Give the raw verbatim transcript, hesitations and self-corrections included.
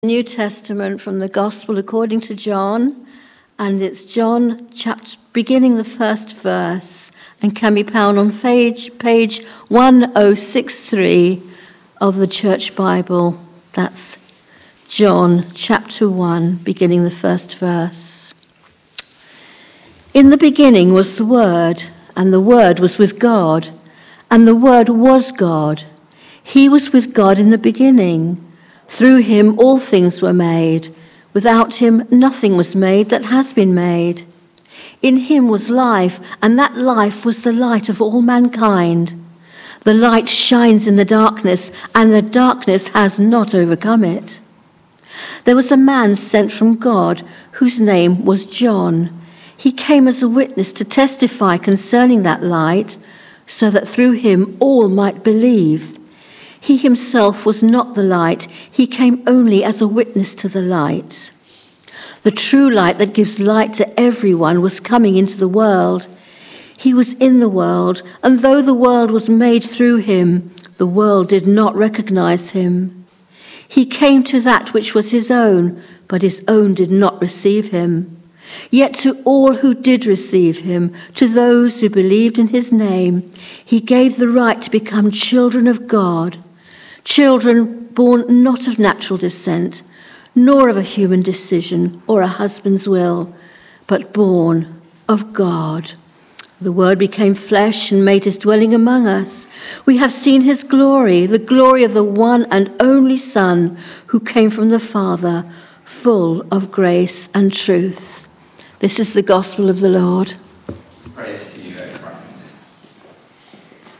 New Testament from the Gospel according to John, and it's John chapter beginning the first verse and can be found on page page one oh six three of the Church Bible. That's John chapter one, beginning the first verse. In the beginning was the Word, and the Word was with God, and the Word was God. He was with God in the beginning. Through him all things were made. Without him nothing was made that has been made. In him was life, and that life was the light of all mankind. The light shines in the darkness, and the darkness has not overcome it. There was a man sent from God whose name was John. He came as a witness to testify concerning that light, so that through him all might believe. He himself was not the light. He came only as a witness to the light. The true light that gives light to everyone was coming into the world. He was in the world, and though the world was made through him, the world did not recognize him. He came to that which was his own, but his own did not receive him. Yet to all who did receive him, to those who believed in his name, he gave the right to become children of God. Children born not of natural descent, nor of a human decision or a husband's will, but born of God. The Word became flesh and made his dwelling among us. We have seen his glory, the glory of the one and only Son who came from the Father, full of grace and truth. This is the gospel of the Lord. Praise